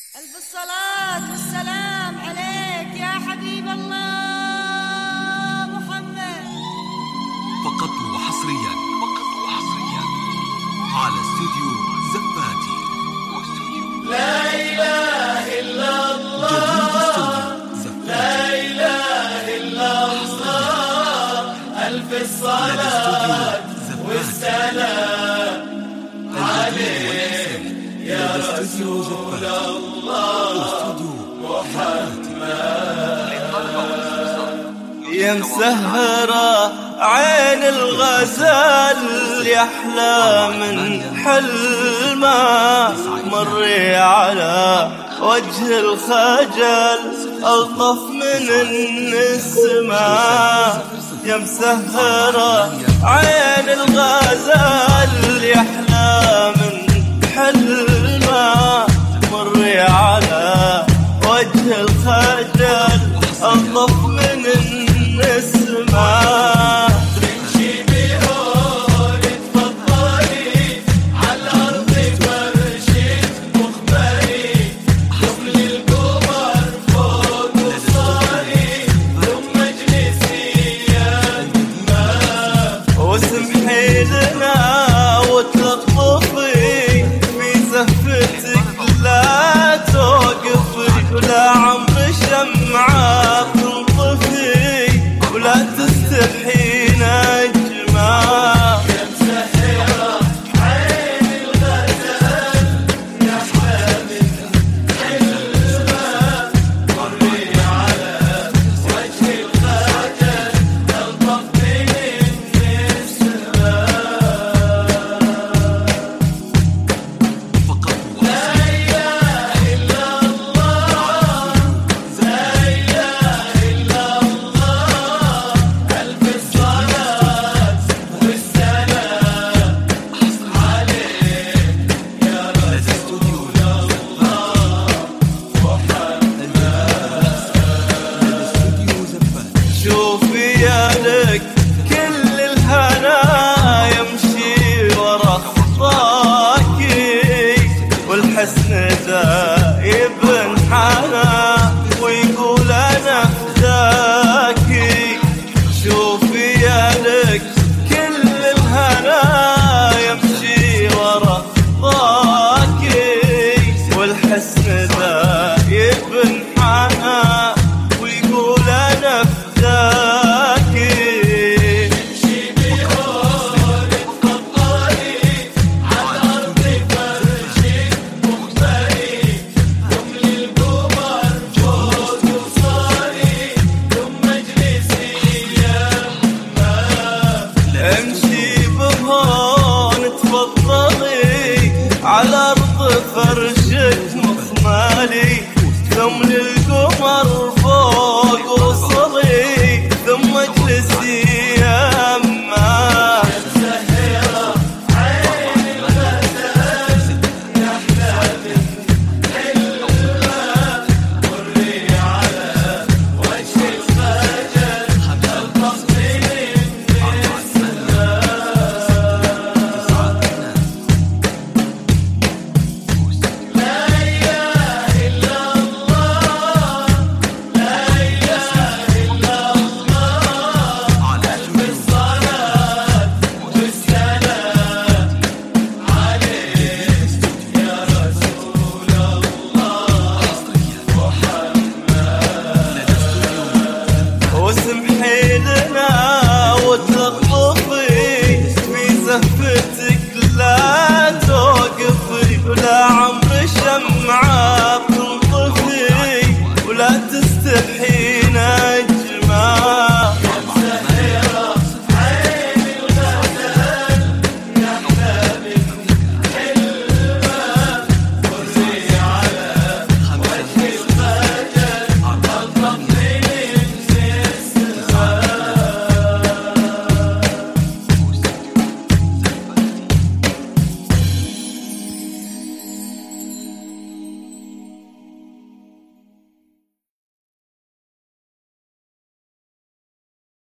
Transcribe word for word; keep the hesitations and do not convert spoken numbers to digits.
ألف الصلاة والسلام عليك يا حبيب الله محمد. فقط وحصريا فقط وحصريا على استوديو زفاتي. لا إله إلا الله، لا إله إلا الله، ألف الصلاة والسلام عليك يا رسول الله محمد. يا مسهرة عين الغزال يحلى من حلمه، مري على وجه الخجل ألطف من النسمة. يا مسهرة عين الغزال يحلى من حلمه، مري على وجه الخجل ألطف من النسمة. واسمحي لنا وتلطفي في زفتك، لا توقفي ولا عمر شمعة تنطفي، ولا تستحي نجمة. يا مسهرة عين الغزال يحلى من حلمه، مري على وجه الخجل ألطف من النسمة. لا إله إلا الله، لا إله إلا الله، ألف الصلاة والسلام عليك يا رسول الله محمد. شوفي يدك كل الهنا يمشي ورا خطاكي، والحسن زايب انحنى ويقول انا فداكي. شوفي يدك كل الهنا يمشي ورا خطاكي، والحسن